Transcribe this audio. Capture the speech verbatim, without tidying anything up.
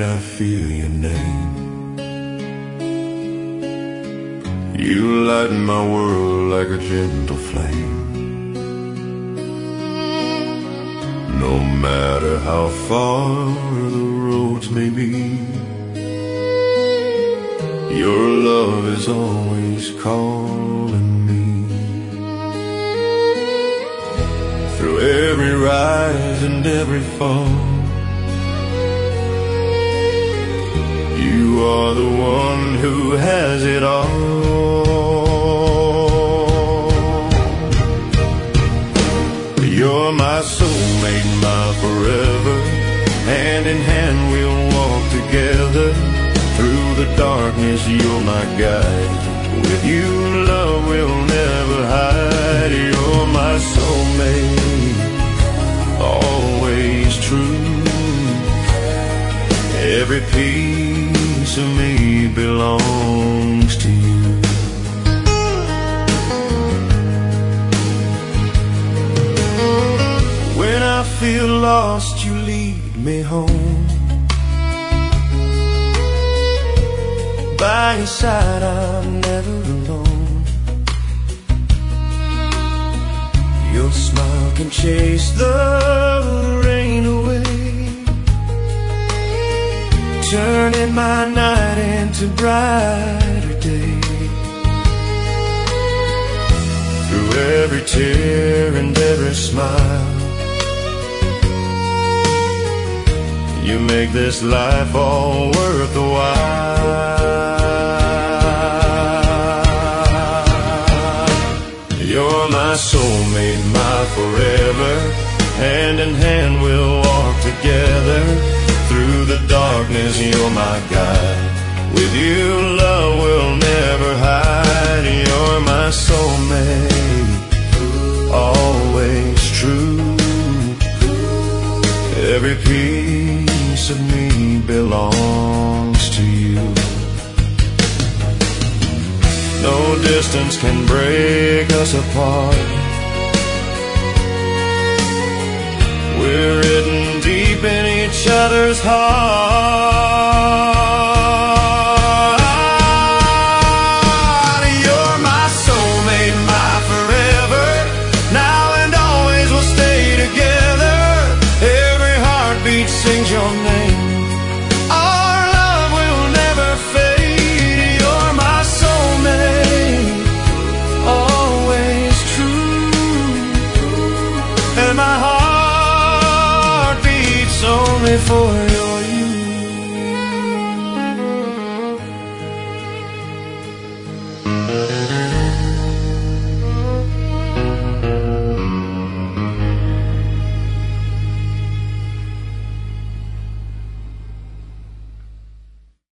I feel your name. You lighten my world like a gentle flame. No matter how far the roads may be, your love is always calling me. Through every rise and every fall, you are the one who has it all. You're my soulmate, my forever. Hand in hand we'll walk together. Through the darkness you're my guide. With you love will never hide. You're my soulmate, always true. Every piece of me belongs to you. When I feel lost, you lead me home. By your side, I'm never alone. Your smile can chase the rain away, turning my night into brighter day. Through every tear and every smile, you make this life all worth the while. You're my soulmate, my forever. Hand in hand we'll walk together. Through the darkness you're my guide. With you love will never hide. You're my soulmate, always true. Every piece of me belongs to you. No distance can break us apart. We're written deep in each other's heart. You're my soulmate, my forever. Now and always we'll stay together. Every heartbeat sings your name. Our love will never fade. You're my soulmate, always true. And my heart only for your